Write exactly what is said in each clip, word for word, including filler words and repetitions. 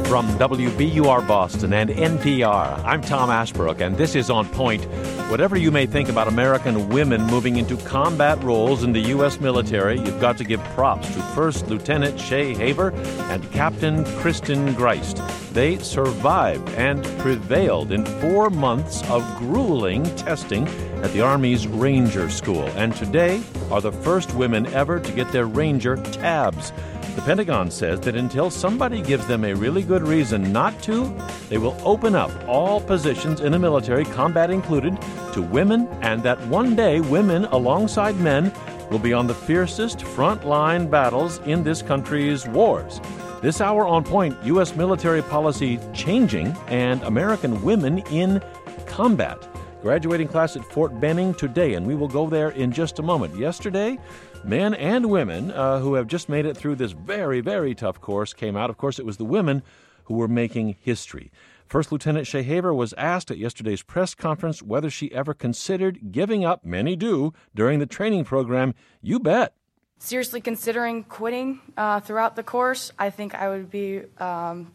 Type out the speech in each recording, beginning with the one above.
From W B U R Boston and N P R, I'm Tom Ashbrook, and this is On Point. Whatever you may think about American women moving into combat roles in the U S military, you've got to give props to First Lieutenant Shay Haver and Captain Kristen Greist. They survived and prevailed in four months of grueling testing at the Army's Ranger School, and today are the first women ever to get their Ranger tabs. The Pentagon says that until somebody gives them a really good reason not to, they will open up all positions in the military, combat included, to women, and that one day women alongside men will be on the fiercest frontline battles in this country's wars. This hour on Point, U S military policy changing and American women in combat. Graduating class at Fort Benning today, and we will go there in just a moment. Yesterday, men and women uh, who have just made it through this very, very tough course came out. Of course, it was the women who were making history. First Lieutenant Shay Haver was asked at yesterday's press conference whether she ever considered giving up. Many do during the training program. You bet. Seriously considering quitting uh, throughout the course. I think I would be um,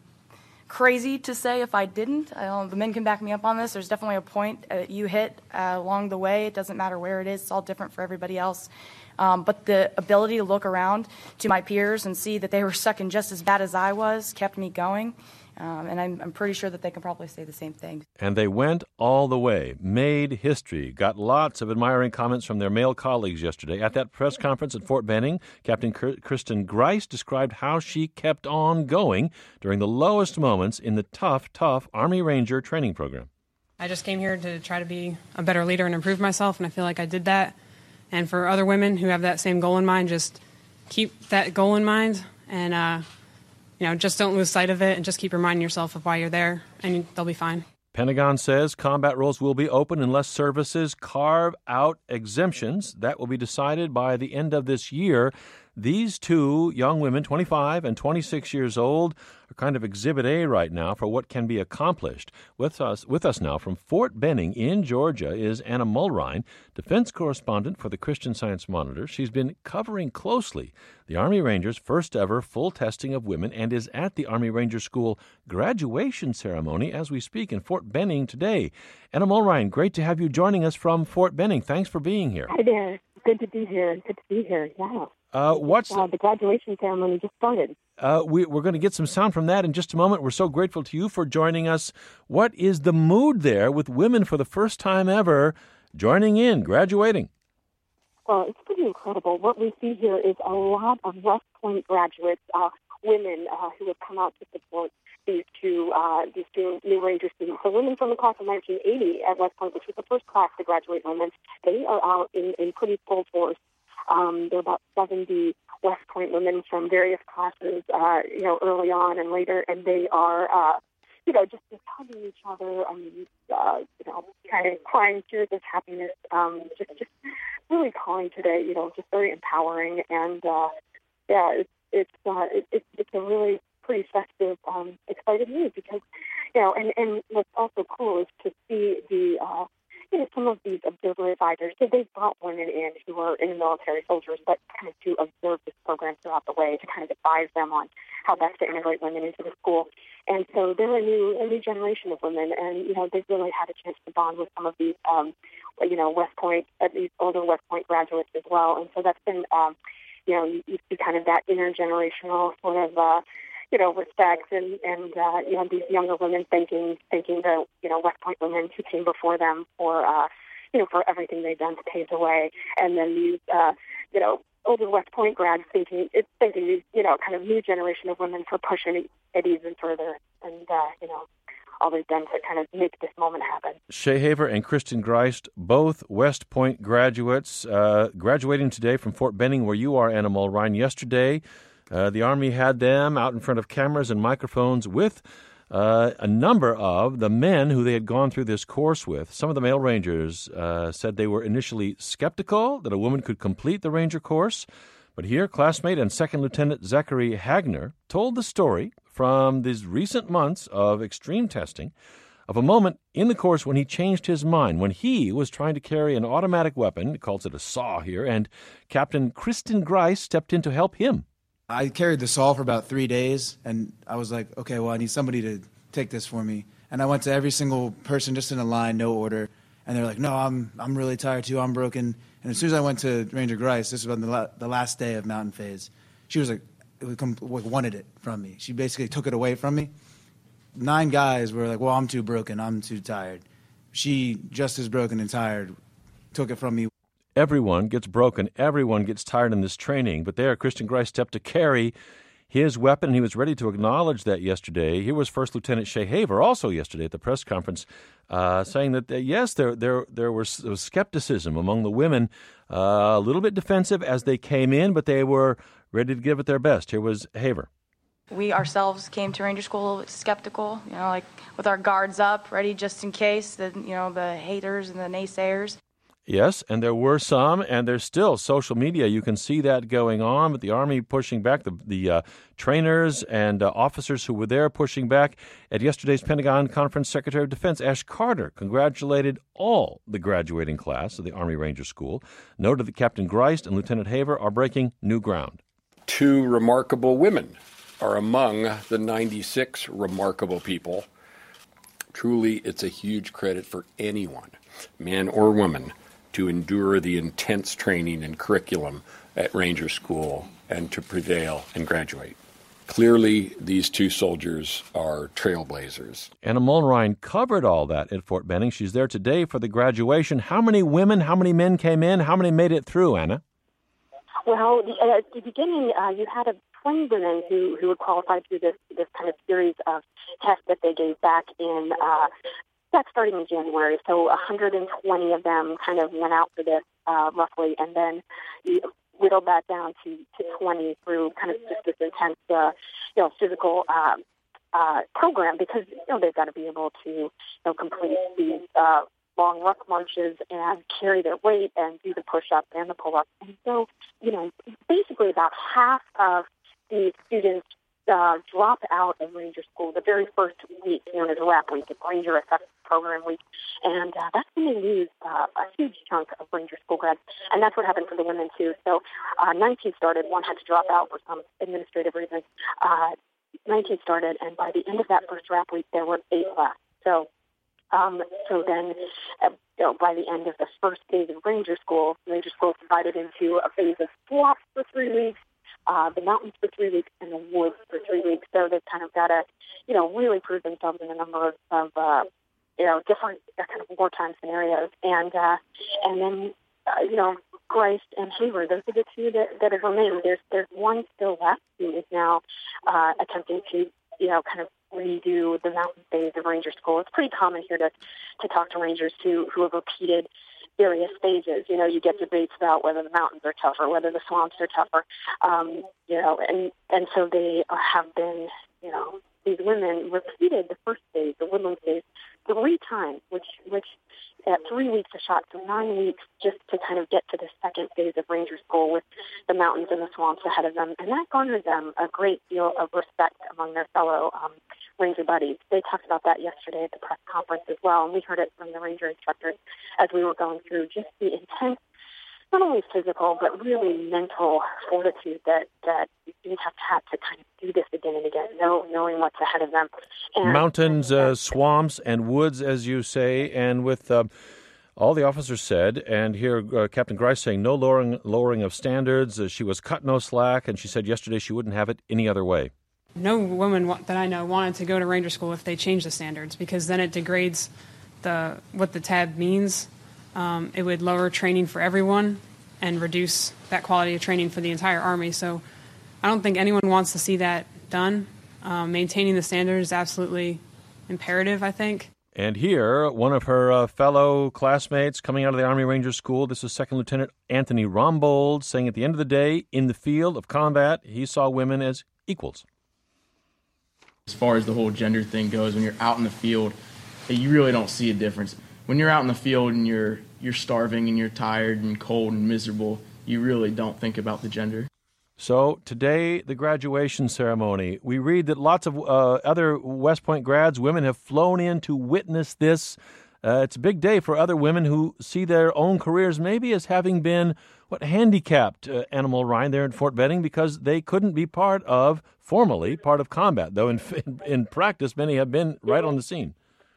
crazy to say if I didn't. I don't, the men can back me up on this. There's definitely a point uh, you hit uh, along the way. It doesn't matter where it is. It's all different for everybody else. Um, but the ability to look around to my peers and see that they were sucking just as bad as I was kept me going. Um, and I'm, I'm pretty sure that they can probably say the same thing. And they went all the way, made history, got lots of admiring comments from their male colleagues yesterday. At that press conference at Fort Benning, Captain Kristen Greist described how she kept on going during the lowest moments in the tough, tough Army Ranger training program. I just came here to try to be a better leader and improve myself, and I feel like I did that. And for other women who have that same goal in mind, just keep that goal in mind and, uh, you know, just don't lose sight of it and just keep reminding yourself of why you're there, and they'll be fine. Pentagon says combat roles will be open unless services carve out exemptions. That will be decided by the end of this year. These two young women, twenty-five and twenty-six years old, are kind of exhibit A right now for what can be accomplished. With us with us now from Fort Benning in Georgia is Anna Mulrine, defense correspondent for the Christian Science Monitor. She's been covering closely the Army Rangers' first ever full testing of women and is at the Army Ranger School graduation ceremony as we speak in Fort Benning today. Anna Mulrine, great to have you joining us from Fort Benning. Thanks for being here. Hi there. Good to be here. Good to be here. Yeah. Uh, what's uh, the graduation ceremony just started. Uh, we, we're going to get some sound from that in just a moment. We're so grateful to you for joining us. What is the mood there with women for the first time ever joining in, graduating? Well, it's pretty incredible. What we see here is a lot of West Point graduates, uh, women uh, who have come out to support these two uh, these two new Ranger students. So women from the class of nineteen eighty at West Point, which was the first class to graduate women, they are out in, in pretty full force. Um, there are about seventy West Point women from various classes, uh, you know, early on and later, and they are, uh, you know, just, just hugging each other, um, uh, you know, kind of crying tears of happiness, um, just, just really calling today, you know, just very empowering, and uh, yeah, it's it's uh, it, it's it's a really pretty festive, um, excited mood because, you know, and and what's also cool is to see the. Uh, You know, some of these observer advisors, so they've brought women in who are in the military soldiers, but kind of to observe this program throughout the way, to kind of advise them on how best to integrate women into the school. And so they're a new, a new generation of women, and, you know, they've really had a chance to bond with some of these, um, you know, West Point, at least older West Point graduates as well. And so that's been, um, you know, you, you see kind of that intergenerational sort of, uh, you know, respect and, and uh, you know, these younger women thanking, thanking the, you know, West Point women who came before them for, uh, you know, for everything they've done to pave the way. And then these, uh, you know, older West Point grads thinking, it's thinking, you know, kind of new generation of women for pushing it even further. And, uh, you know, all they've done to kind of make this moment happen. Shay Haver and Kristen Greist, both West Point graduates, uh, graduating today from Fort Benning, where you are, Anna Mulrine. Yesterday, Uh, the Army had them out in front of cameras and microphones with uh, a number of the men who they had gone through this course with. Some of the male Rangers uh, said they were initially skeptical that a woman could complete the Ranger course. But here, classmate and Second Lieutenant Zachary Hagner told the story from these recent months of extreme testing of a moment in the course when he changed his mind, when he was trying to carry an automatic weapon, he calls it a saw here, and Captain Kristen Greist stepped in to help him. I carried the saw for about three days, and I was like, okay, well, I need somebody to take this for me. And I went to every single person just in a line, no order. And they're like, no, I'm I'm really tired too, I'm broken. And as soon as I went to Ranger Grice, this was on the, la- the last day of Mountain Phase, she was like, it would come, wanted it from me. She basically took it away from me. Nine guys were like, well, I'm too broken, I'm too tired. She, just as broken and tired, took it from me. Everyone gets broken. Everyone gets tired in this training. But there, Christian Grice stepped to carry his weapon, and he was ready to acknowledge that yesterday. Here was First Lieutenant Shay Haver also yesterday at the press conference uh, saying that, uh, yes, there there there was, there was skepticism among the women, uh, a little bit defensive as they came in, but they were ready to give it their best. Here was Haver. We ourselves came to Ranger School skeptical, you know, like with our guards up, ready just in case, the, you know, the haters and the naysayers. Yes, and there were some, and there's still social media. You can see that going on, with the Army pushing back, the, the uh, trainers and uh, officers who were there pushing back. At yesterday's Pentagon Conference, Secretary of Defense Ash Carter congratulated all the graduating class of the Army Ranger School, noted that Captain Grice and Lieutenant Haver are breaking new ground. Two remarkable women are among the ninety-six remarkable people. Truly, it's a huge credit for anyone, man or woman, to endure the intense training and curriculum at Ranger School and to prevail and graduate. Clearly, these two soldiers are trailblazers. Anna Mulrine covered all that at Fort Benning. She's there today for the graduation. How many women, how many men came in? How many made it through, Anna? Well, the, at the beginning, uh, you had a twenty women who, who had qualified through this, this kind of series of tests that they gave back in uh, back starting in January. So one hundred twenty of them kind of went out for this uh, roughly, and then you whittled that down to, to twenty through kind of just this intense, uh, you know, physical uh, uh, program, because you know they've got to be able to you know complete these uh, long ruck marches and carry their weight and do the push-up and the pull-up. And so, you know, basically about half of the students uh, drop out of Ranger School the very first week, known as RAP Week, it's Ranger Effective Program Week, and uh, that's when they lose uh, a huge chunk of Ranger School grads, and that's what happened for the women too. So uh, nineteen started, one had to drop out for some administrative reasons. Uh, nineteen started, and by the end of that first RAP Week, there were eight left. So Um, so then, uh, you know, by the end of the first phase of Ranger School, Ranger School is divided into a phase of swaps for three weeks, uh, the mountains for three weeks, and the woods for three weeks. So they've kind of got to, you know, really prove themselves in a number of, of uh, you know, different uh, kind of wartime scenarios. And uh, and then, uh, you know, Grice and Haver, those are the two that, that have remained. There's, there's one still left who is now uh, attempting to, you know, kind of redo the mountain phase of Ranger School. It's pretty common here to, to talk to Rangers who, who have repeated various phases. You know, you get debates about whether the mountains are tougher, whether the swamps are tougher, um, you know, and, and so they have been, you know, these women repeated the first phase, the woodland phase, three times, which, which at three weeks a shot, so nine weeks just to kind of get to the second phase of Ranger School with the mountains and the swamps ahead of them. And that garnered them a great deal of respect among their fellow um, Ranger buddies. They talked about that yesterday at the press conference as well, and we heard it from the Ranger instructors as we were going through just the intense, not only physical, but really mental fortitude that, that you have to have to kind of do this again and again, know, knowing what's ahead of them. And, Mountains, uh, swamps, and woods, as you say, and with uh, all the officers said, and here uh, Captain Grice saying no lowering, lowering of standards. Uh, she was cut no slack, and she said yesterday she wouldn't have it any other way. No woman that I know wanted to go to Ranger School if they changed the standards, because then it degrades the what the tab means. Um, it would lower training for everyone and reduce that quality of training for the entire Army. So I don't think anyone wants to see that done. Um, maintaining the standards is absolutely imperative, I think. And here, one of her uh, fellow classmates coming out of the Army Ranger School, this is Second Lieutenant Anthony Rombold, saying at the end of the day, in the field of combat, he saw women as equals. As far as the whole gender thing goes, when you're out in the field, you really don't see a difference. When you're out in the field and you're you're starving and you're tired and cold and miserable, you really don't think about the gender. So today, the graduation ceremony, we read that lots of uh, other West Point grads, women have flown in to witness this. Uh, it's a big day for other women who see their own careers maybe as having been what handicapped uh, Anna Mulrine there in Fort Benning because they couldn't be part of, formally, part of combat, though in, in, in practice many have been right on the scene.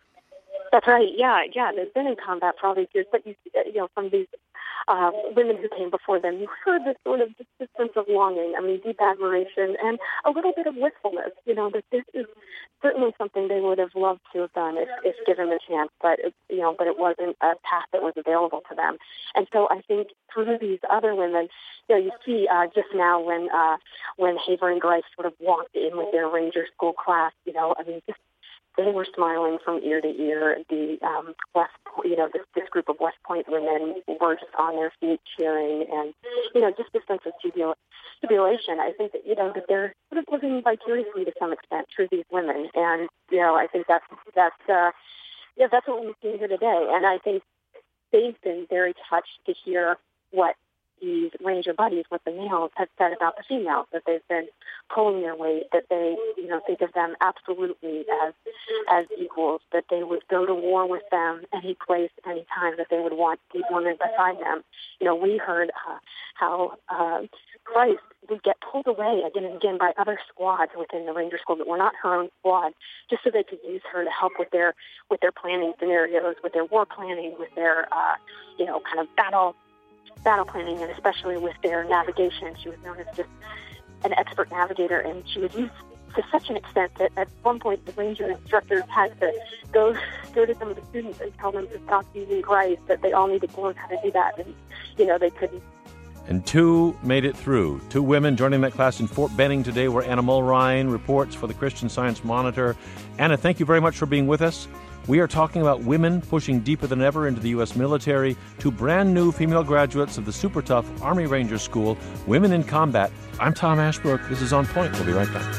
That's right. Yeah, yeah. They've been in combat for all these years, but you, you know, from these uh, women who came before them, you heard this sort of just this sense of longing. I mean, deep admiration and a little bit of wistfulness. You know, that this is certainly something they would have loved to have done if, if given the chance, but it, you know, but it wasn't a path that was available to them. And so I think through these other women, you know, you see uh, just now when uh, when Haver and Grice sort of walked in with their Ranger School class. You know, I mean, just. They were smiling from ear to ear. The um, West, you know, this, this group of West Point women were just on their feet cheering, and you know, just a sense of jubil- jubilation. I think that you know that they're sort of living vicariously to some extent through these women, and you know, I think that's that's uh, yeah, that's what we've seen here today. And I think they've been very touched to hear what these Ranger buddies, what the males have said about the females, that they've been pulling their weight, that they, you know, think of them absolutely as as equals, that they would go to war with them any place, any time, that they would want these women beside them. You know, we heard uh, how uh, Christ would get pulled away again and again by other squads within the Ranger School that were not her own squad, just so they could use her to help with their with their planning scenarios, with their war planning, with their, uh, you know, kind of battle battle planning, and especially with their navigation. She was known as just an expert navigator, and she was used to such an extent that at one point the Ranger instructors had to go go to some of the students and tell them to stop using Grice, that they all needed to learn how to do that, and, you know, they couldn't. And two made it through. Two women joining that class in Fort Benning today were Anna Mulrine, reports for the Christian Science Monitor. Anna, thank you very much for being with us. We are talking about women pushing deeper than ever into the U S military, two brand new female graduates of the super tough Army Ranger School, Women in Combat. I'm Tom Ashbrook. This is On Point. We'll be right back.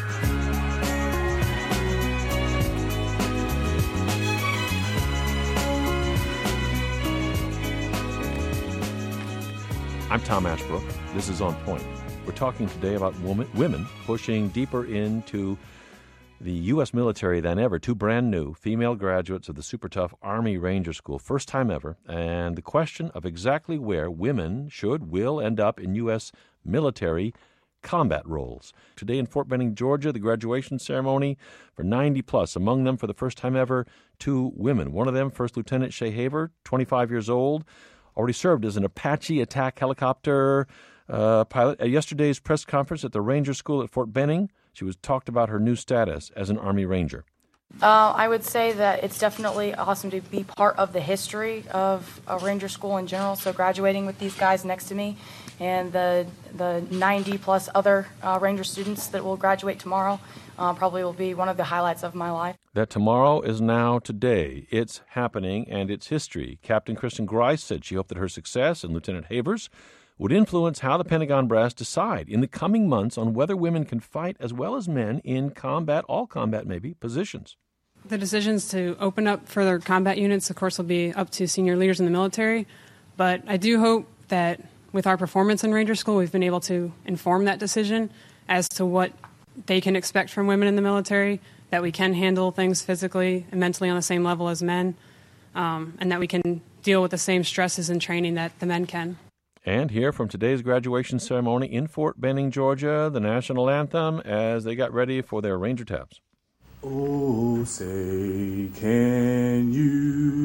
I'm Tom Ashbrook. This is On Point. We're talking today about woman, women pushing deeper into the U S military than ever. Two brand new female graduates of the super tough Army Ranger School, first time ever, and the question of exactly where women should, will end up in U S military combat roles. Today in Fort Benning, Georgia, the graduation ceremony for ninety plus, among them for the first time ever, two women. One of them, First Lieutenant Shay Haver, twenty-five years old, already served as an Apache attack helicopter uh, pilot. At yesterday's press conference at the Ranger School at Fort Benning, she was talked about her new status as an Army Ranger. Uh, I would say that it's definitely awesome to be part of the history of a Ranger School in general. So graduating with these guys next to me and the the ninety plus other uh, Ranger students that will graduate tomorrow uh, probably will be one of the highlights of my life. That tomorrow is now today. It's happening and it's history. Captain Kristen Grice said she hoped that her success and Lieutenant Haver's would influence how the Pentagon brass decide in the coming months on whether women can fight as well as men in combat, all combat maybe, positions. The decisions to open up further combat units, of course, will be up to senior leaders in the military. But I do hope that with our performance in Ranger School, we've been able to inform that decision as to what they can expect from women in the military, that we can handle things physically and mentally on the same level as men, um, and that we can deal with the same stresses and training that the men can. And here from today's graduation ceremony in Fort Benning, Georgia, the national anthem as they got ready for their Ranger Taps. Oh, say, can you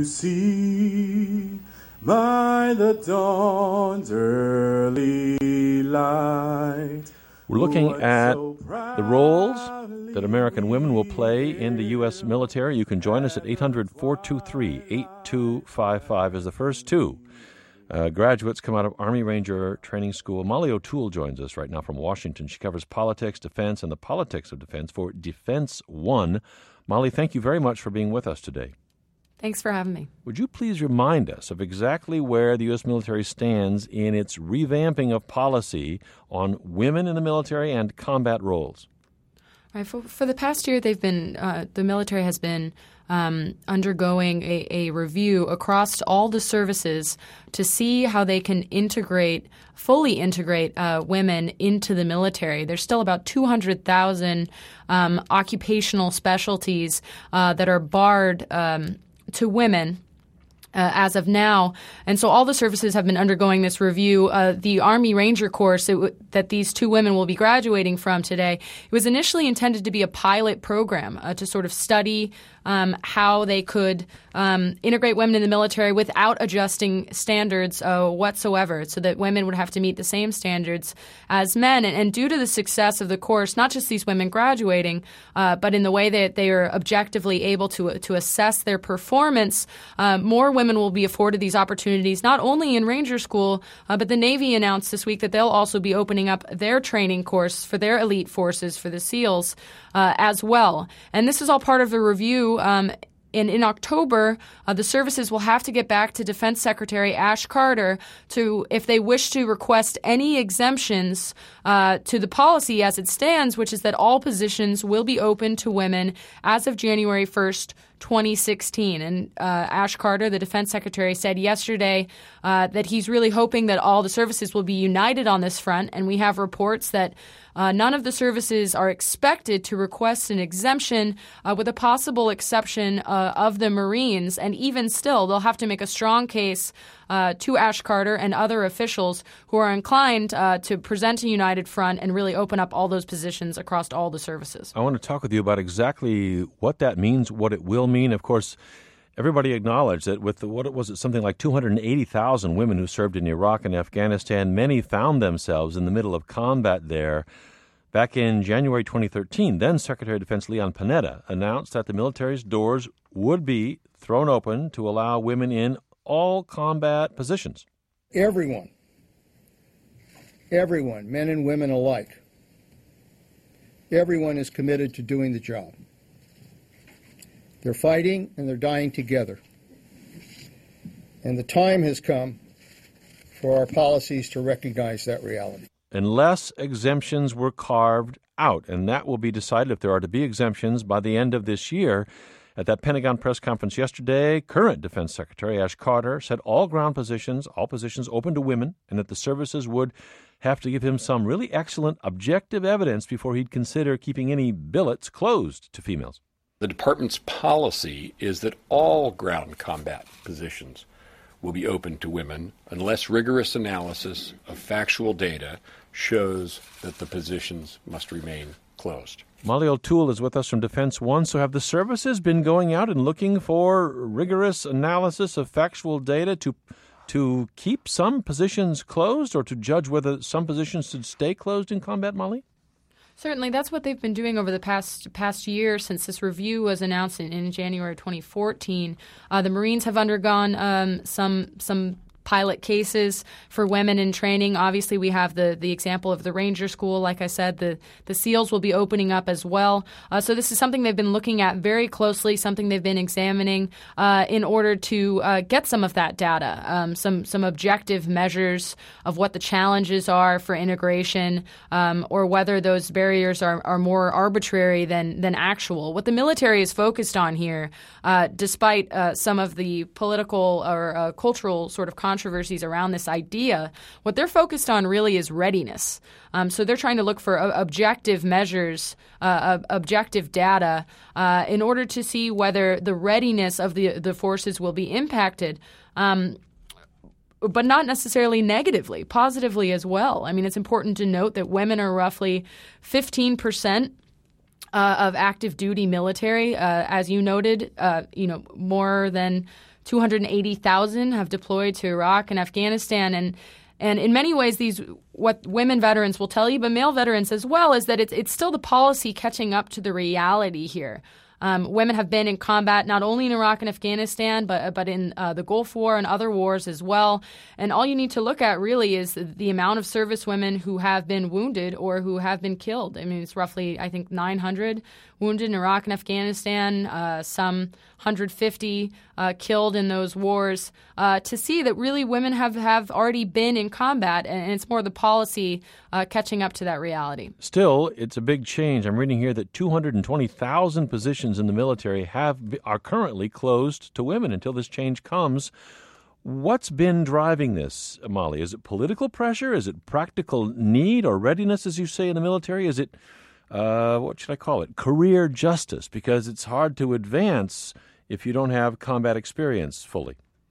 see by the dawn's early light? We're looking at the roles that American women will play in the U S military. You can join us at eight hundred, four two three, eight two five five as the first two Uh, graduates come out of Army Ranger Training School. Molly O'Toole joins us right now from Washington. She covers politics, defense, and the politics of defense for Defense One. Molly, thank you very much for being with us today. Thanks for having me. Would you please remind us of exactly where the U S military stands in its revamping of policy on women in the military and combat roles? Right, for, for the past year, they've been uh, the military has been um, undergoing a, a review across all the services to see how they can integrate, fully integrate uh, women into the military. There's still about two hundred thousand um, occupational specialties uh, that are barred um, to women. Uh, as of now. And so all the services have been undergoing this review. Uh, the Army Ranger course it w- that these two women will be graduating from today, it was initially intended to be a pilot program uh, to sort of study um, how they could um, integrate women in the military without adjusting standards uh, whatsoever, so that women would have to meet the same standards as men. And, and due to the success of the course, not just these women graduating, uh, but in the way that they are objectively able to, to assess their performance, uh, more women Women will be afforded these opportunities not only in Ranger School, uh, but the Navy announced this week that they'll also be opening up their training course for their elite forces, for the SEALs, uh, as well. And this is all part of the review. Um, In, in October, uh, the services will have to get back to Defense Secretary Ash Carter to, if they wish to request any exemptions uh, to the policy as it stands, which is that all positions will be open to women as of January first, twenty sixteen. And uh, Ash Carter, the Defense Secretary, said yesterday uh, that he's really hoping that all the services will be united on this front. And we have reports that Uh, none of the services are expected to request an exemption, uh, with a possible exception uh, of the Marines. And even still, they'll have to make a strong case uh, to Ash Carter and other officials who are inclined uh, to present a united front and really open up all those positions across all the services. I want to talk with you about exactly what that means, what it will mean. Of course, everybody acknowledged that with the, what was it, something like two hundred eighty thousand women who served in Iraq and Afghanistan, many found themselves in the middle of combat there. Back in January twenty thirteen, then Secretary of Defense Leon Panetta announced that the military's doors would be thrown open to allow women in all combat positions. Everyone, everyone, men and women alike, everyone is committed to doing the job. They're fighting and they're dying together. And the time has come for our policies to recognize that reality. Unless exemptions were carved out, and that will be decided if there are to be exemptions by the end of this year. At that Pentagon press conference yesterday, current Defense Secretary Ash Carter said all ground positions, all positions open to women, and that the services would have to give him some really excellent objective evidence before he'd consider keeping any billets closed to females. The department's policy is that all ground combat positions will be open to women unless rigorous analysis of factual data shows that the positions must remain closed. Molly O'Toole is with us from Defense One. So have the services been going out and looking for rigorous analysis of factual data to to keep some positions closed or to judge whether some positions should stay closed in combat, Molly? Certainly, that's what they've been doing over the past past year since this review was announced in, in January twenty fourteen. Uh, the Marines have undergone um, some some pilot cases for women in training. Obviously, we have the the example of the Ranger School. Like I said, the, the SEALs will be opening up as well. Uh, so this is something they've been looking at very closely, something they've been examining uh, in order to uh, get some of that data, um, some some objective measures of what the challenges are for integration, um, or whether those barriers are, are more arbitrary than, than actual. What the military is focused on here, uh, despite uh, some of the political or uh, cultural sort of controversies around this idea, what they're focused on really is readiness. Um, so they're trying to look for uh, objective measures, uh, objective data, uh, in order to see whether the readiness of the the forces will be impacted. Um, but not necessarily negatively, positively as well. I mean, it's important to note that women are roughly fifteen percent uh, of active duty military. Uh, as you noted, uh, you know, more than two hundred eighty thousand have deployed to Iraq and Afghanistan. And and in many ways, these what women veterans will tell you, but male veterans as well, is that it's it's still the policy catching up to the reality here. Um, women have been in combat not only in Iraq and Afghanistan, but but in uh, the Gulf War and other wars as well. And all you need to look at really is the, the amount of service women who have been wounded or who have been killed. I mean, it's roughly, I think, nine hundred wounded in Iraq and Afghanistan, uh, some one hundred fifty uh, killed in those wars, uh, to see that really women have, have already been in combat, and it's more the policy uh, catching up to that reality. Still, it's a big change. I'm reading here that two hundred twenty thousand positions in the military have are currently closed to women until this change comes. What's been driving this, Molly? Is it political pressure? Is it practical need or readiness, as you say, in the military? Is it Uh, what should I call it? Career justice, because it's hard to advance if you don't have combat experience fully.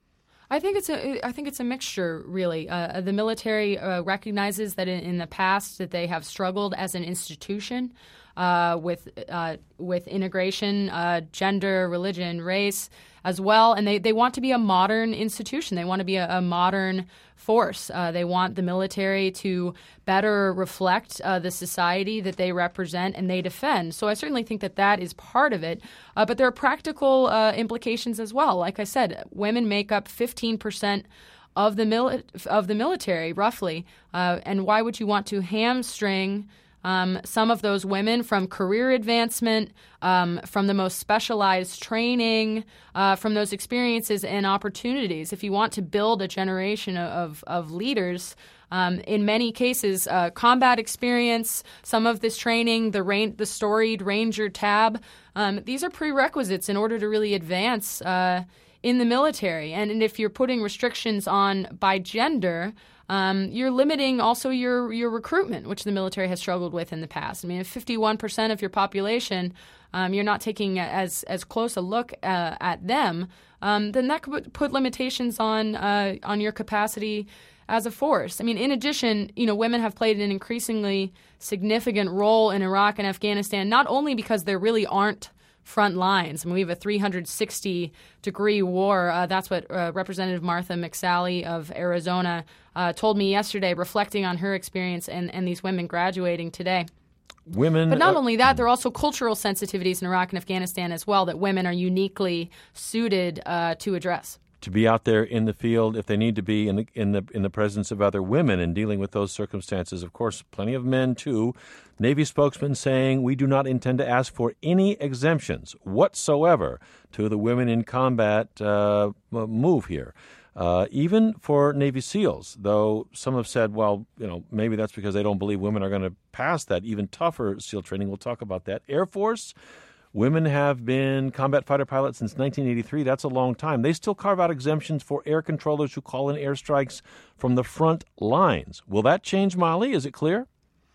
I think it's a I think it's a mixture, really. Uh, the military uh, recognizes that in, in the past that they have struggled as an institution uh, with uh, with integration, uh, gender, religion, race, as well, and they, they want to be a modern institution. They want to be a, a modern force. Uh, they want the military to better reflect uh, the society that they represent and they defend. So I certainly think that that is part of it. Uh, but there are practical uh, implications as well. Like I said, women make up fifteen percent of the mil- of the military, roughly. Uh, and why would you want to hamstring Um, some of those women from career advancement, um, from the most specialized training, uh, from those experiences and opportunities? If you want to build a generation of, of leaders, um, in many cases, uh, combat experience, some of this training, the rain, the storied Ranger tab, um, these are prerequisites in order to really advance uh, in the military. And, and if you're putting restrictions on by gender, Um, you're limiting also your, your recruitment, which the military has struggled with in the past. I mean, if fifty-one percent of your population, um, you're not taking as as close a look uh, at them, um, then that could put limitations on uh, on your capacity as a force. I mean, in addition, you know, women have played an increasingly significant role in Iraq and Afghanistan, not only because there really aren't front lines. I mean, we have a three hundred sixty degree war. Uh, that's what uh, Representative Martha McSally of Arizona uh, told me yesterday, reflecting on her experience and, and these women graduating today. Women, but not uh, only that, there are also cultural sensitivities in Iraq and Afghanistan as well that women are uniquely suited uh, to address. To be out there in the field, if they need to be in the in the in the presence of other women and dealing with those circumstances. Of course, plenty of men too. Navy spokesman saying we do not intend to ask for any exemptions whatsoever to the women in combat uh, move here. Uh, even for Navy SEALs, though some have said, well, you know, maybe that's because they don't believe women are going to pass that even tougher SEAL training. We'll talk about that. Air Force. Women have been combat fighter pilots since nineteen eighty-three. That's a long time. They still carve out exemptions for air controllers who call in airstrikes from the front lines. Will that change, Molly? Is it clear?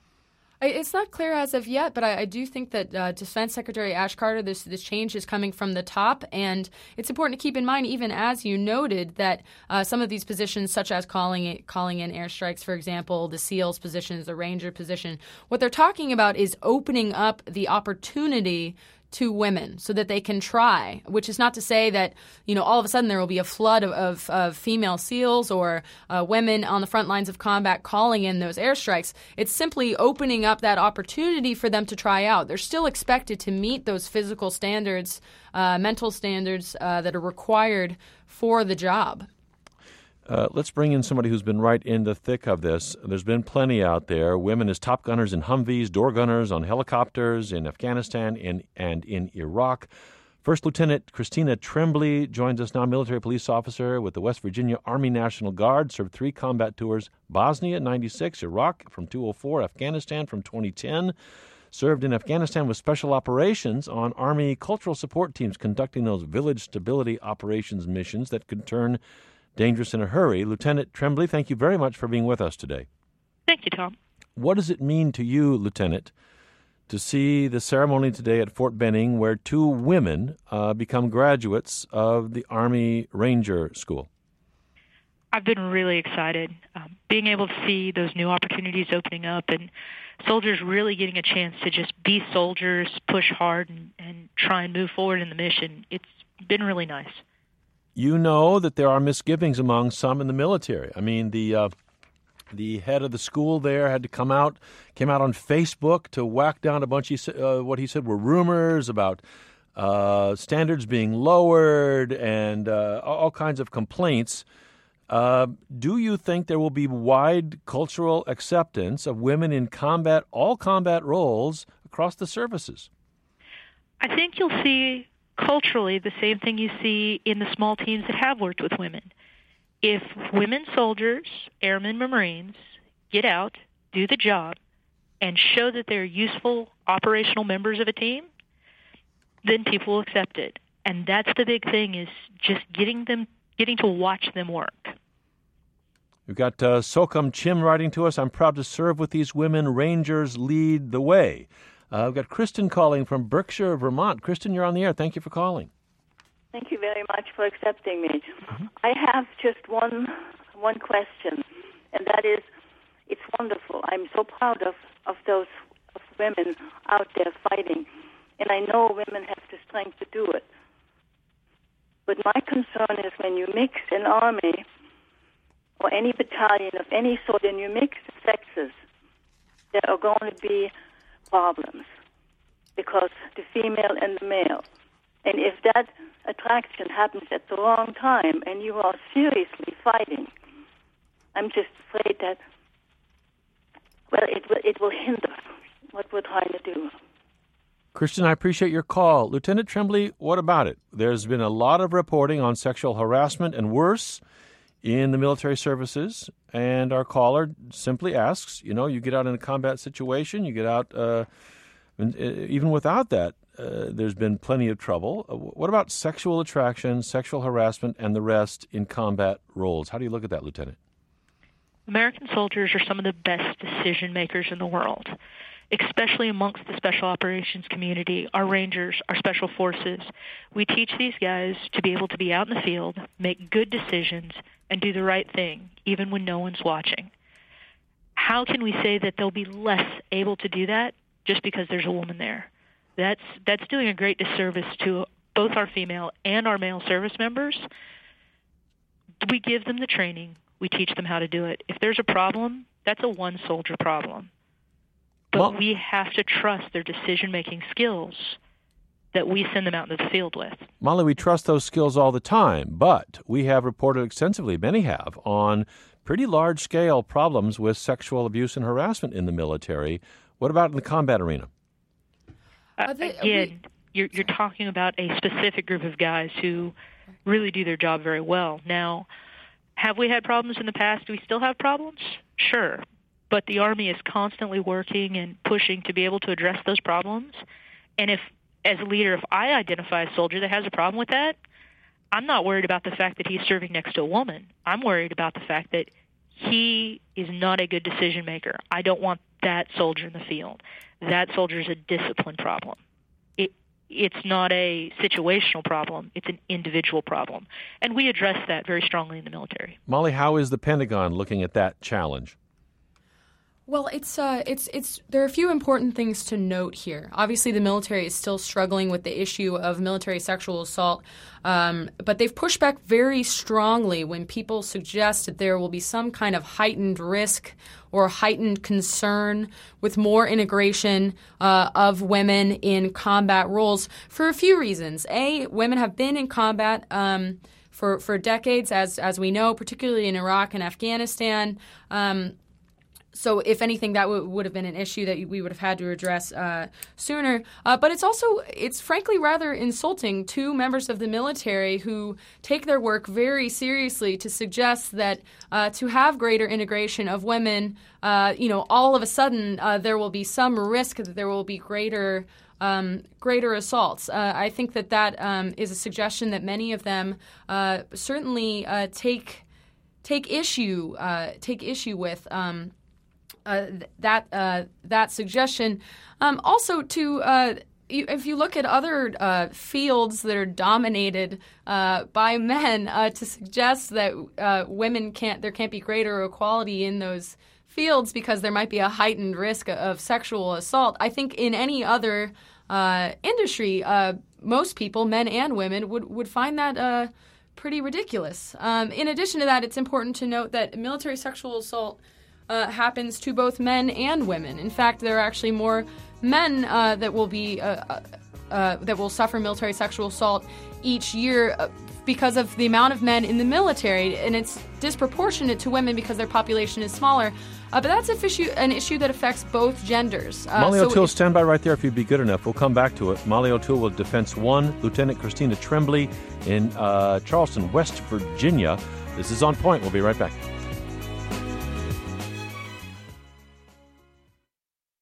It's not clear as of yet, but I, I do think that uh, Defense Secretary Ash Carter, this this change is coming from the top, and it's important to keep in mind, even as you noted, that uh, some of these positions, such as calling it, calling in airstrikes, for example, the SEALs positions, the Ranger position, what they're talking about is opening up the opportunity to women so that they can try, which is not to say that, you know, all of a sudden there will be a flood of, of, of female SEALs or uh, women on the front lines of combat calling in those airstrikes. It's simply opening up that opportunity for them to try out. They're still expected to meet those physical standards, uh, mental standards uh, that are required for the job. Uh, let's bring in somebody who's been right in the thick of this. There's been plenty out there. Women as top gunners in Humvees, door gunners on helicopters in Afghanistan in, and in Iraq. First Lieutenant Christina Tremblay joins us now, military police officer with the West Virginia Army National Guard, served three combat tours, Bosnia in ninety-six, Iraq from two oh four, Afghanistan from twenty ten. Served in Afghanistan with special operations on Army cultural support teams conducting those village stability operations missions that could turn dangerous in a hurry. Lieutenant Tremblay, thank you very much for being with us today. Thank you, Tom. What does it mean to you, Lieutenant, to see the ceremony today at Fort Benning where two women uh, become graduates of the Army Ranger School? I've been really excited. Um, being able to see those new opportunities opening up and soldiers really getting a chance to just be soldiers, push hard, and, and try and move forward in the mission. It's been really nice. You know that there are misgivings among some in the military. I mean, the uh, the head of the school there had to come out, came out on Facebook to whack down a bunch of uh, what he said were rumors about uh, standards being lowered and uh, all kinds of complaints. Uh, do you think there will be wide cultural acceptance of women in combat, all combat roles across the services? I think you'll see culturally the same thing you see in the small teams that have worked with women. If women soldiers, airmen, Marines, get out, do the job, and show that they're useful operational members of a team, then people will accept it. And that's the big thing, is just getting them, getting to watch them work. We've got uh, Sokam Chim writing to us. I'm proud to serve with these women. Rangers lead the way. Uh, I've got Kristen calling from Berkshire, Vermont. Kristen, you're on the air. Thank you for calling. Thank you very much for accepting me. Mm-hmm. I have just one one question, and that is, it's wonderful. I'm so proud of, of those of women out there fighting, and I know women have the strength to do it. But my concern is when you mix an army or any battalion of any sort and you mix the sexes, there are going to be problems because the female and the male. And if that attraction happens at the wrong time and you are seriously fighting, I'm just afraid that, well, it will, it will hinder what we're trying to do. Christian, I appreciate your call. Lieutenant Tremblay, what about it? There's been a lot of reporting on sexual harassment and worse in the military services, and our caller simply asks, you know, you get out in a combat situation, you get out, uh, and, uh, even without that, uh, there's been plenty of trouble. Uh, what about sexual attraction, sexual harassment, and the rest in combat roles? How do you look at that, Lieutenant? American soldiers are some of the best decision makers in the world, especially amongst the special operations community, our Rangers, our special forces. We teach these guys to be able to be out in the field, make good decisions, and do the right thing, even when no one's watching. How can we say that they'll be less able to do that just because there's a woman there? That's that's doing a great disservice to both our female and our male service members. We give them the training. We teach them how to do it. If there's a problem, that's a one-soldier problem. But well, we have to trust their decision-making skills that we send them out into the field with. Molly, we trust those skills all the time, but we have reported extensively, many have, on pretty large-scale problems with sexual abuse and harassment in the military. What about in the combat arena? Uh, again, you're, you're talking about a specific group of guys who really do their job very well. Now, have we had problems in the past? Do we still have problems? Sure. But the Army is constantly working and pushing to be able to address those problems. And if, as a leader, if I identify a soldier that has a problem with that, I'm not worried about the fact that he's serving next to a woman. I'm worried about the fact that he is not a good decision maker. I don't want that soldier in the field. That soldier is a discipline problem. It, it's not a situational problem. It's an individual problem. And we address that very strongly in the military. Molly, how is the Pentagon looking at that challenge? Well, it's uh, it's it's there are a few important things to note here. Obviously, the military is still struggling with the issue of military sexual assault, um, but they've pushed back very strongly when people suggest that there will be some kind of heightened risk or heightened concern with more integration uh, of women in combat roles for a few reasons. A, women have been in combat um, for for decades, as as we know, particularly in Iraq and Afghanistan. Um, So if anything, that w- would have been an issue that we would have had to address uh, sooner. Uh, but it's also, it's frankly rather insulting to members of the military who take their work very seriously to suggest that uh, to have greater integration of women, uh, you know, all of a sudden uh, there will be some risk that there will be greater Um, greater assaults. Uh, I think that that um, is a suggestion that many of them uh, certainly uh, take take issue uh, take issue with. Um, Uh, that uh, that suggestion. Um, also, to uh, you, if you look at other uh, fields that are dominated uh, by men, uh, to suggest that uh, women can't, there can't be greater equality in those fields because there might be a heightened risk of sexual assault. I think in any other uh, industry, uh, most people, men and women, would would find that uh, pretty ridiculous. Um, in addition to that, it's important to note that military sexual assault Uh, happens to both men and women. In fact, there are actually more men uh, that will be uh, uh, that will suffer military sexual assault each year uh, because of the amount of men in the military, and it's disproportionate to women because their population is smaller. Uh, but that's an issue, an issue that affects both genders. Uh, Molly so O'Toole, if, stand by right there if you'd be good enough. We'll come back to it. Molly O'Toole with Defense One, Lieutenant Christina Tremblay in uh, Charleston, West Virginia. This is On Point. We'll be right back.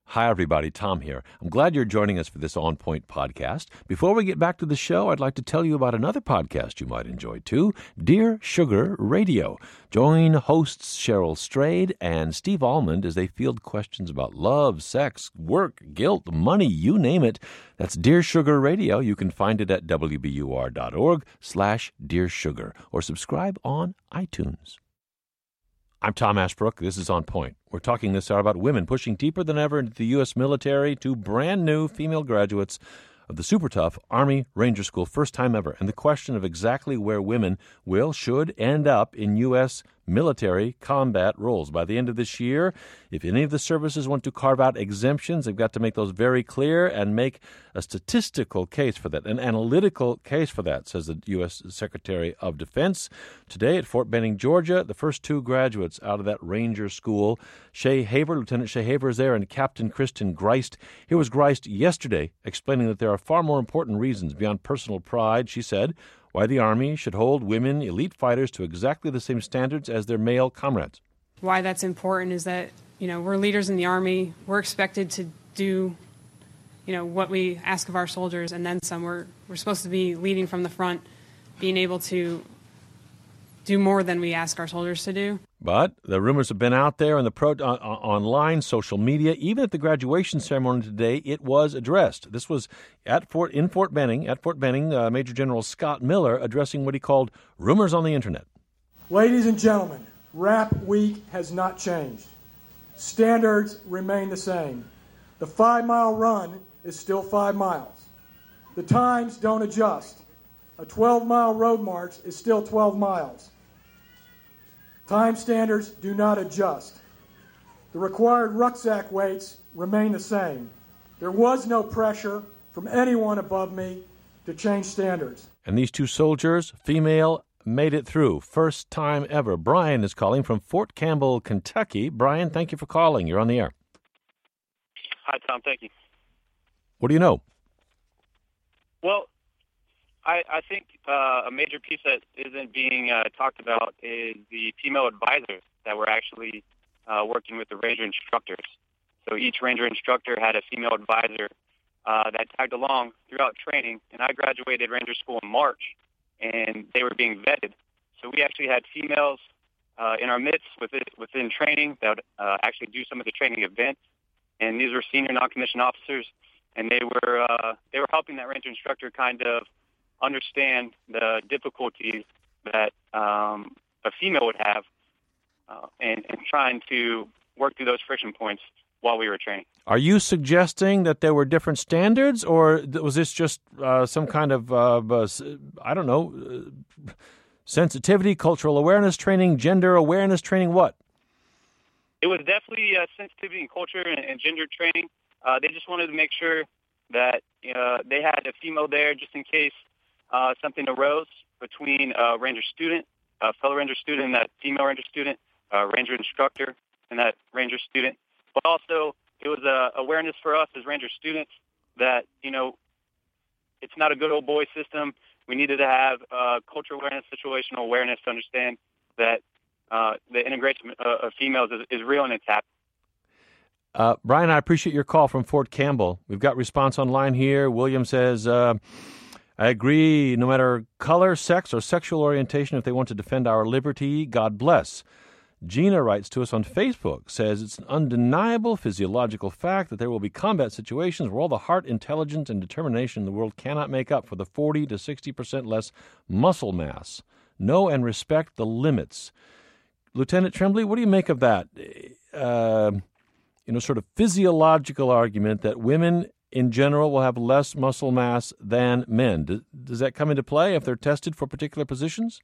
Hi, everybody. Tom here. I'm glad you're joining us for this On Point podcast. Before we get back to the show, I'd like to tell you about another podcast you might enjoy, too, Dear Sugar Radio. Join hosts Cheryl Strayed and Steve Almond as they field questions about love, sex, work, guilt, money, you name it. That's Dear Sugar Radio. You can find it at W B U R dot org slash Dear Sugar or subscribe on iTunes. I'm Tom Ashbrook. This is On Point. We're talking this hour about women pushing deeper than ever into the U S military to brand new female graduates of the super tough Army Ranger School, first time ever, and the question of exactly where women will, should end up in U S military combat roles. By the end of this year, if any of the services want to carve out exemptions, they've got to make those very clear and make a statistical case for that, an analytical case for that, says the U S Secretary of Defense. Today at Fort Benning, Georgia, the first two graduates out of that Ranger School, Shay Haver, Lieutenant Shay Haver is there, and Captain Kristen Greist. Here was Greist yesterday explaining that there are far more important reasons beyond personal pride, she said, why the Army should hold women elite fighters to exactly the same standards as their male comrades. Why that's important is that, you know, we're leaders in the Army. We're expected to do, you know, what we ask of our soldiers and then some. We're, we're supposed to be leading from the front, being able to do more than we ask our soldiers to do. But the rumors have been out there in the pro, uh, online, social media. Even at the graduation ceremony today, it was addressed. This was at Fort in Fort Benning. At Fort Benning, uh, Major General Scott Miller addressing what he called rumors on the internet. Ladies and gentlemen, RAP Week has not changed. Standards remain the same. The five-mile run is still five miles. The times don't adjust. A twelve-mile road march is still twelve miles. Time standards do not adjust. The required rucksack weights remain the same. There was no pressure from anyone above me to change standards. And these two soldiers, female, made it through. First time ever. Brian is calling from Fort Campbell, Kentucky. Brian, thank you for calling. You're on the air. Hi, Tom. Thank you. What do you know? Well, I, I think uh, a major piece that isn't being uh, talked about is the female advisors that were actually uh, working with the Ranger instructors. So each Ranger instructor had a female advisor uh, that tagged along throughout training. And I graduated Ranger School in March, and they were being vetted. So we actually had females uh, in our midst within, within training that would uh, actually do some of the training events. And these were senior non-commissioned officers, and they were uh, they were helping that Ranger instructor kind of understand the difficulties that um, a female would have uh, and, and trying to work through those friction points while we were training. Are you suggesting that there were different standards, or was this just uh, some kind of, uh, uh, I don't know, uh, sensitivity, cultural awareness training, gender awareness training, what? It was definitely uh, sensitivity and culture and, and gender training. Uh, they just wanted to make sure that uh, they had a female there just in case Uh, something arose between a Ranger student, a fellow Ranger student, and that female Ranger student, a Ranger instructor, and that Ranger student. But also, it was a awareness for us as Ranger students that, you know, it's not a good old boy system. We needed to have uh, cultural awareness, situational awareness to understand that uh, the integration uh, of females is, is real and it's happening. Uh, Brian, I appreciate your call from Fort Campbell. We've got response online here. William says, uh, I agree, no matter color, sex, or sexual orientation, if they want to defend our liberty, God bless. Gina writes to us on Facebook, says it's an undeniable physiological fact that there will be combat situations where all the heart, intelligence, and determination in the world cannot make up for the forty to sixty percent less muscle mass. Know and respect the limits. Lieutenant Tremblay, what do you make of that, uh, you know, sort of physiological argument that women in general will have less muscle mass than men? Does, does that come into play if they're tested for particular positions?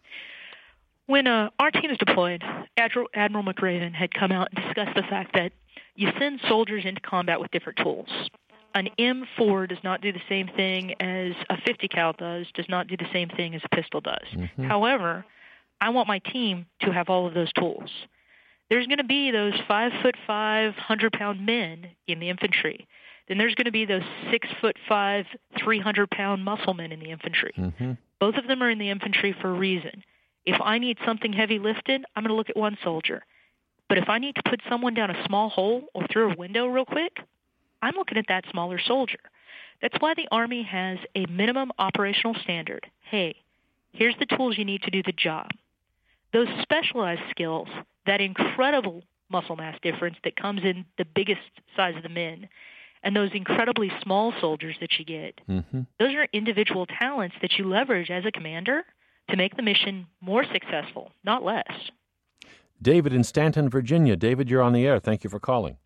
When uh, our team is deployed, Admiral, Admiral McRaven had come out and discussed the fact that you send soldiers into combat with different tools. An M four does not do the same thing as a fifty cal does, does not do the same thing as a pistol does. Mm-hmm. However, I want my team to have all of those tools. There's going to be those five foot five, hundred pound men in the infantry. Then there's going to be those six foot five, three hundred pound muscle men in the infantry. Mm-hmm. Both of them are in the infantry for a reason. If I need something heavy lifted, I'm going to look at one soldier. But if I need to put someone down a small hole or through a window real quick, I'm looking at that smaller soldier. That's why the Army has a minimum operational standard. Hey, here's the tools you need to do the job. Those specialized skills, that incredible muscle mass difference that comes in the biggest size of the men, and those incredibly small soldiers that you get, mm-hmm. those are individual talents that you leverage as a commander to make the mission more successful, not less. David in Stanton, Virginia. David, you're on the air. Thank you for calling.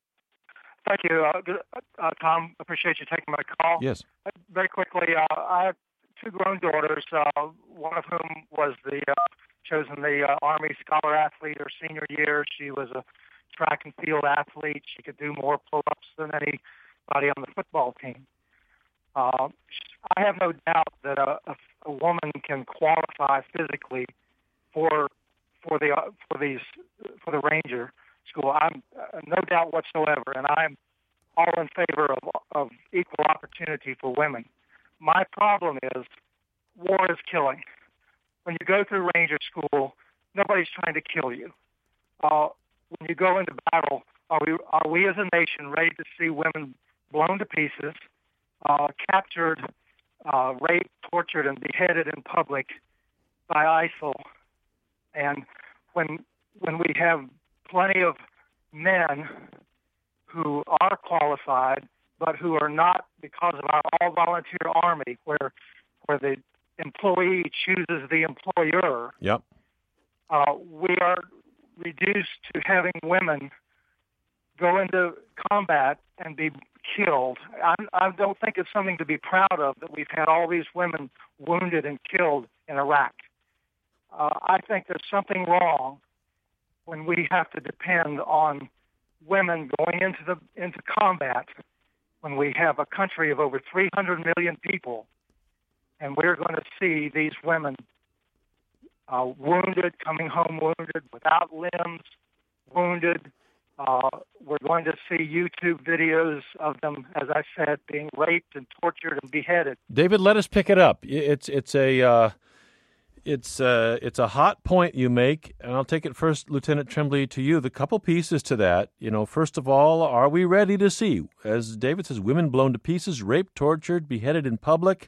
Thank you, uh, uh, Tom. Appreciate you taking my call. Yes. Uh, very quickly, uh, I have two grown daughters, uh, one of whom was the uh, chosen the uh, Army Scholar Athlete her senior year. She was a track and field athlete. She could do more pull-ups than anybody on the football team. Uh, I have no doubt that a, a, a woman can qualify physically for for the uh, for these for the Ranger School. I'm uh, no doubt whatsoever, and I'm all in favor of of equal opportunity for women. My problem is war is killing. When you go through Ranger School, nobody's trying to kill you. Uh, when you go into battle, are we are we as a nation ready to see women blown to pieces, uh, captured, uh, raped, tortured, and beheaded in public by I S I L? And when when we have plenty of men who are qualified, but who are not because of our all-volunteer Army, where where the employee chooses the employer, yep. uh, we are reduced to having women go into combat and be killed. I, I don't think it's something to be proud of that we've had all these women wounded and killed in Iraq. Uh, I think there's something wrong when we have to depend on women going into the into combat when we have a country of over three hundred million people, and we're going to see these women uh, wounded, coming home wounded, without limbs, wounded. Uh, we're going to see YouTube videos of them, as I said, being raped and tortured and beheaded. David, let us pick it up. It's it's a uh, it's uh, it's a hot point you make, and I'll take it first, Lieutenant Tremblay, to you. The couple pieces to that, you know, first of all, are we ready to see, as David says, women blown to pieces, raped, tortured, beheaded in public?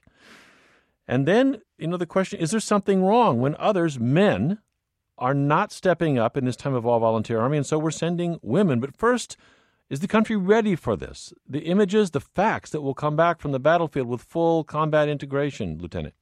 And then, you know, the question, is there something wrong when others, men, are not stepping up in this time of all-volunteer Army, and so we're sending women? But first, is the country ready for this? The images, the facts that will come back from the battlefield with full combat integration, Lieutenant?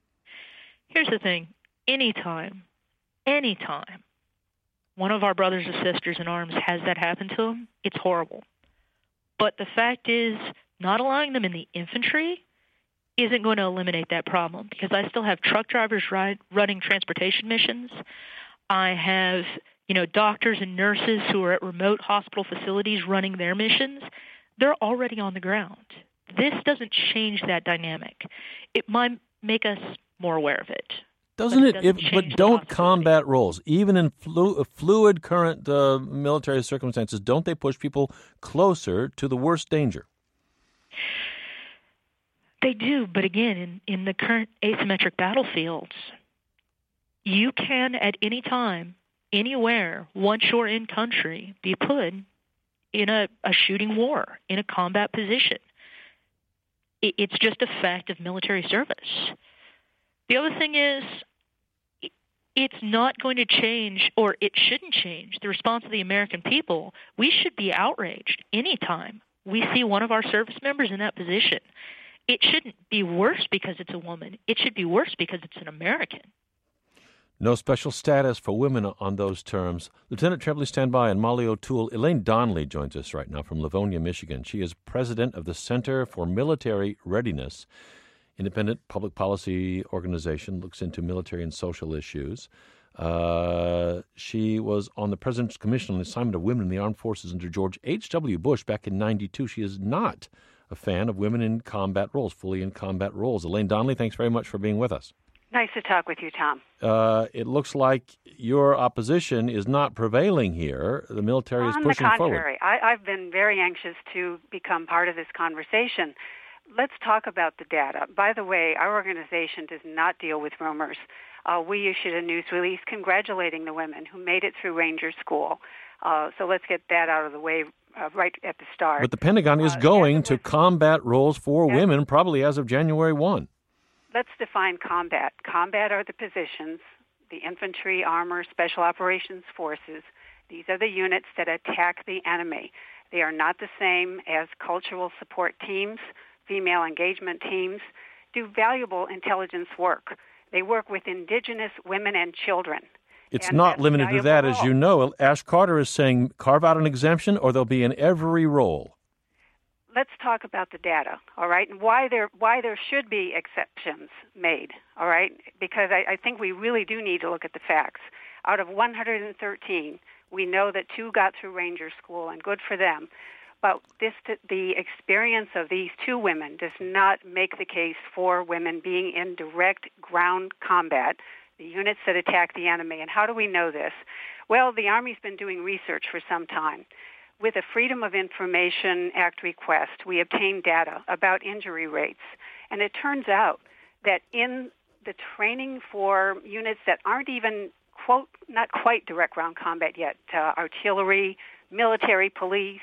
Here's the thing. Anytime, anytime one of our brothers or sisters in arms has that happen to them, it's horrible. But the fact is, not allowing them in the infantry isn't going to eliminate that problem, because I still have truck drivers ride, running transportation missions. I have, you know, doctors and nurses who are at remote hospital facilities running their missions. They're already on the ground. This doesn't change that dynamic. It might make us more aware of it. Doesn't but it? it doesn't If, but don't combat roles, even in flu, fluid current uh, military circumstances, don't they push people closer to the worst danger? They do, but again, in, in the current asymmetric battlefields, you can at any time, anywhere, once you're in country, be put in a, a shooting war, in a combat position. It, it's just a fact of military service. The other thing is, it's not going to change, or it shouldn't change, the response of the American people. We should be outraged anytime we see one of our service members in that position. It shouldn't be worse because it's a woman. It should be worse because it's an American. No special status for women on those terms. Lieutenant Tremblay, stand by, and Molly O'Toole. Elaine Donnelly joins us right now from Livonia, Michigan. She is president of the Center for Military Readiness, independent public policy organization, looks into military and social issues. Uh, she was on the President's Commission on the Assignment of Women in the Armed Forces under George H W. Bush back in ninety-two. She is not a fan of women in combat roles, fully in combat roles. Elaine Donnelly, thanks very much for being with us. Nice to talk with you, Tom. Uh, it looks like your opposition is not prevailing here. The military is pushing forward. On the forward. contrary, I, I've been very anxious to become part of this conversation. Let's talk about the data. By the way, our organization does not deal with rumors. uh, we issued a news release congratulating the women who made it through Ranger School. Uh, so let's get that out of the way uh, right at the start. But the Pentagon is Uh, going to combat roles for Yes. women probably as of January first. Let's define combat. Combat are the positions, the infantry, armor, special operations forces. These are the units that attack the enemy. They are not the same as cultural support teams, female engagement teams, do valuable intelligence work. They work with indigenous women and children. It's And not that's a limited to valuable that, as role. you know. Ash Carter is saying carve out an exemption or they'll be in every role. Let's talk about the data, all right, and why there why there should be exceptions made, all right, because I, I think we really do need to look at the facts. Out of one hundred thirteen, we know that two got through Ranger School, and good for them. But this the experience of these two women does not make the case for women being in direct ground combat, the units that attack the enemy. And how do we know this? Well, the Army's been doing research for some time. With a Freedom of Information Act request, we obtained data about injury rates. And it turns out that in the training for units that aren't even, quote, not quite direct ground combat yet, uh, artillery, military police,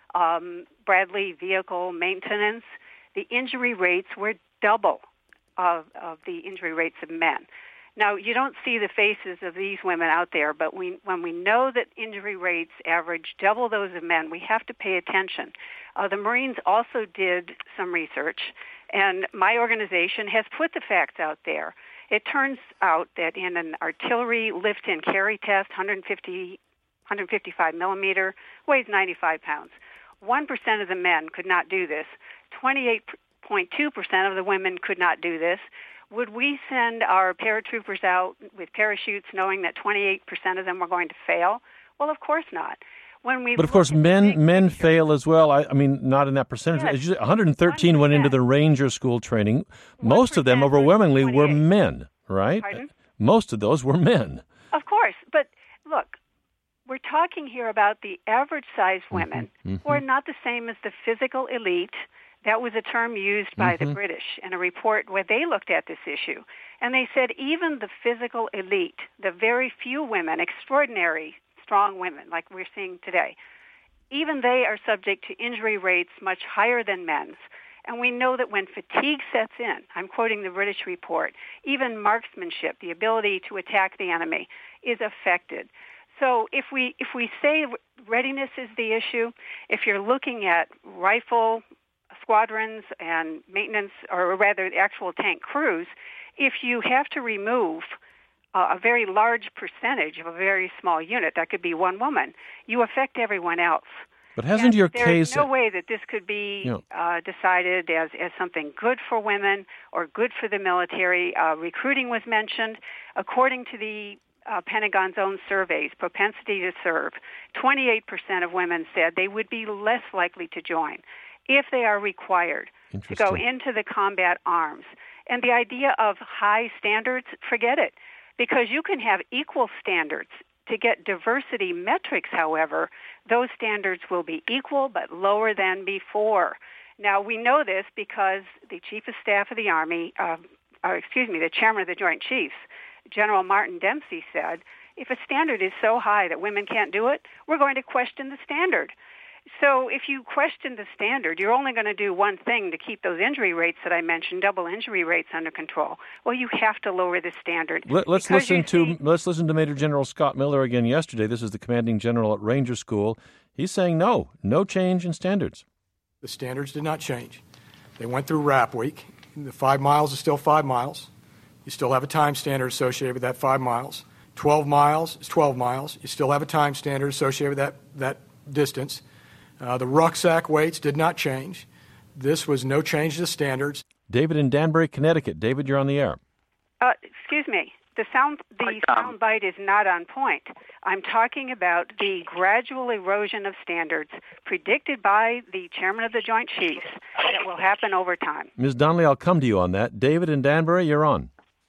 um, Bradley vehicle maintenance, the injury rates were double of, of the injury rates of men. Now, you don't see the faces of these women out there, but we, when we know that injury rates average double those of men, we have to pay attention. Uh, the Marines also did some research, and my organization has put the facts out there. It turns out that in an artillery lift-and carry test, one fifty, one fifty-five millimeter, weighs ninety-five pounds. one percent of the men could not do this. twenty-eight point two percent of the women could not do this. Would we send our paratroopers out with parachutes knowing that twenty-eight percent of them were going to fail? Well, of course not. When we But of course, men men fail as well. I, I mean, not in that percentage. Yes. As you say, one hundred thirteen went into the Ranger School training. Most of them, overwhelmingly, were men, right? Pardon? Most of those were men. Of course, but look, we're talking here about the average-sized women Mm-hmm. who are not the same as the physical elite. That was a term used by Mm-hmm. the British in a report where they looked at this issue. And they said even the physical elite, the very few women, extraordinary, strong women like we're seeing today, even they are subject to injury rates much higher than men's. And we know that when fatigue sets in, I'm quoting the British report, even marksmanship, the ability to attack the enemy, is affected. So if we if we say readiness is the issue, if you're looking at rifle squadrons and maintenance, or rather the actual tank crews, if you have to remove uh, a very large percentage of a very small unit, that could be one woman, you affect everyone else. But hasn't And your there's case... no way that this could be You know- uh, decided as, as something good for women or good for the military. Uh, recruiting was mentioned. According to the uh, Pentagon's own surveys, propensity to serve, twenty-eight percent of women said they would be less likely to join if they are required to go into the combat arms. And the idea of high standards, forget it, because you can have equal standards. To get diversity metrics, however, those standards will be equal but lower than before. Now, we know this because the Chief of Staff of the Army, uh, or excuse me, the Chairman of the Joint Chiefs, General Martin Dempsey, said, if a standard is so high that women can't do it, we're going to question the standard. So if you question the standard, you're only going to do one thing to keep those injury rates that I mentioned, double injury rates, under control. Well, you have to lower the standard. Let, let's Because listen you to see- let's listen to Major General Scott Miller again yesterday. This is the commanding general at Ranger School. He's saying no, no change in standards. The standards did not change. They went through RAP week. The five miles is still five miles. You still have a time standard associated with that five miles. Twelve miles is twelve miles. You still have a time standard associated with that that distance. Uh, the rucksack weights did not change. This was no change to standards. David in Danbury, Connecticut. David, you're on the air. Uh, excuse me. The sound the sound bite is not on point. I'm talking about the gradual erosion of standards predicted by the Chairman of the Joint Chiefs that will happen over time. Miz Donnelly, I'll come to you on that. David in Danbury, you're on.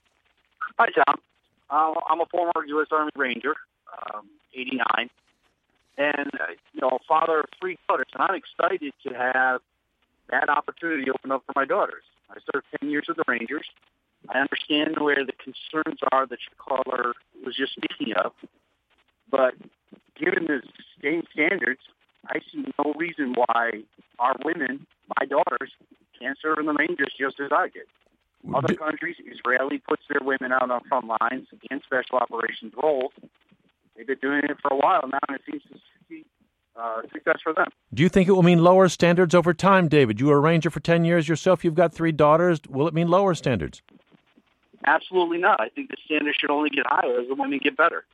Hi, Tom. Uh, I'm a former U S Army Ranger, um, eighty-nine, and uh, you know, father of three daughters, and I'm excited to have that opportunity open up for my daughters. I served ten years with the Rangers, I understand where the concerns are that your caller was just speaking of, but given the same standards, I see no reason why our women, my daughters, can't serve in the Rangers just as I did. Other countries, Israeli puts their women out on front lines in special operations roles. They've been doing it for a while now, and it seems to see uh, success for them. Do you think it will mean lower standards over time, David? You were a Ranger for ten years yourself. You've got three daughters. Will it mean lower standards? Absolutely not. I think the standards should only get higher as the women get better.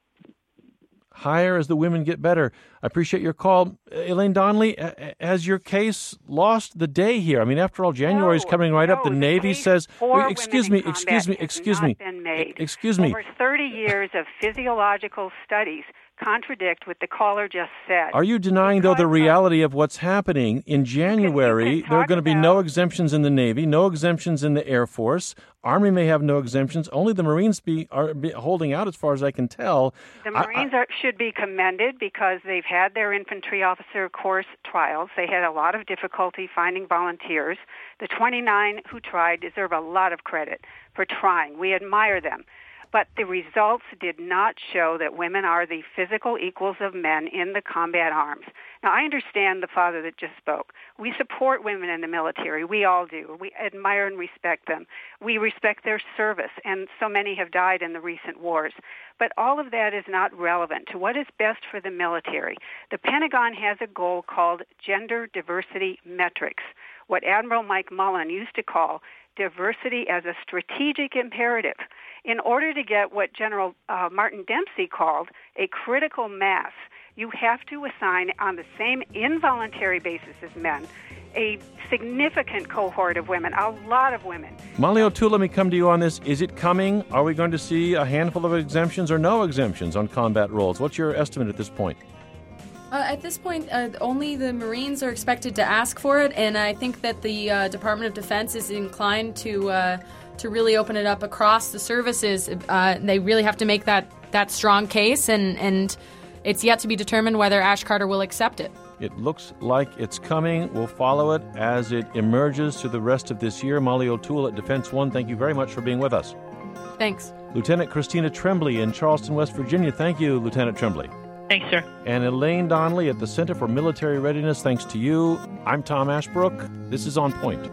Higher as the women get better. I appreciate your call. Elaine Donnelly, has your case lost the day here? I mean, after all, January is coming right no, up. The the Navy case says, for excuse women me, in excuse me, combat excuse has me, not been made. excuse me. Over thirty years of physiological studies contradict what the caller just said. Are you denying, though, the reality of what's happening? In January, there are going to be no exemptions in the Navy, no exemptions in the Air Force. Army may have no exemptions. Only the Marines be are be holding out, as far as I can tell. The Marines I, I, are, should be commended because they've had their infantry officer course trials. They had a lot of difficulty finding volunteers. The twenty-nine who tried deserve a lot of credit for trying. We admire them. But the results did not show that women are the physical equals of men in the combat arms. Now, I understand the father that just spoke. We support women in the military. We all do. We admire and respect them. We respect their service, and so many have died in the recent wars. But all of that is not relevant to what is best for the military. The Pentagon has a goal called gender diversity metrics, what Admiral Mike Mullen used to call diversity as a strategic imperative. In order to get what General uh, Martin Dempsey called a critical mass, you have to assign on the same involuntary basis as men a significant cohort of women, a lot of women. Molly O'Toole, let me come to you on this. Is it coming? Are we going to see a handful of exemptions or no exemptions on combat roles? What's your estimate at this point? Uh, at this point, uh, only the Marines are expected to ask for it, and I think that the uh, Department of Defense is inclined to uh, to really open it up across the services. Uh, they really have to make that, that strong case, and, and it's yet to be determined whether Ash Carter will accept it. It looks like it's coming. We'll follow it as it emerges through the rest of this year. Molly O'Toole at Defense One, thank you very much for being with us. Thanks. Lieutenant Christina Tremblay in Charleston, West Virginia. Thank you, Lieutenant Tremblay. Thanks, sir. And Elaine Donnelly at the Center for Military Readiness, thanks to you. I'm Tom Ashbrook. This is On Point.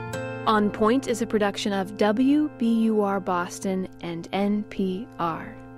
On Point is a production of W B U R Boston and N P R.